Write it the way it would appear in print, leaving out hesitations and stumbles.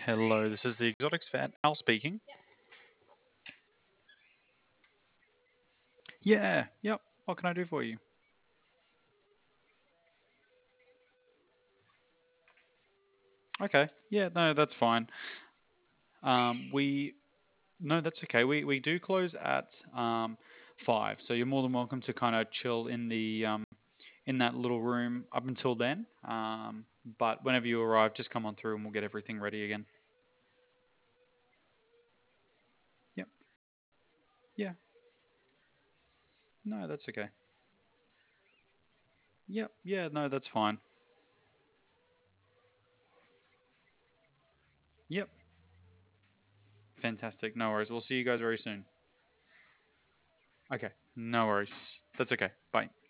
Hello, this is the Exotics fan, Al speaking. Yeah, yep. What can I do for you? Okay, yeah, no, that's fine. We no, that's okay. We do close at 5, so you're more than welcome to kind of chill in the in that little room up until then. But whenever you arrive, just come on through and we'll get everything ready again. Yep, yeah, no, that's okay. Yep, yeah, no, that's fine. Yep, fantastic. No worries. We'll see you guys very soon. Okay, no worries. That's okay. Bye.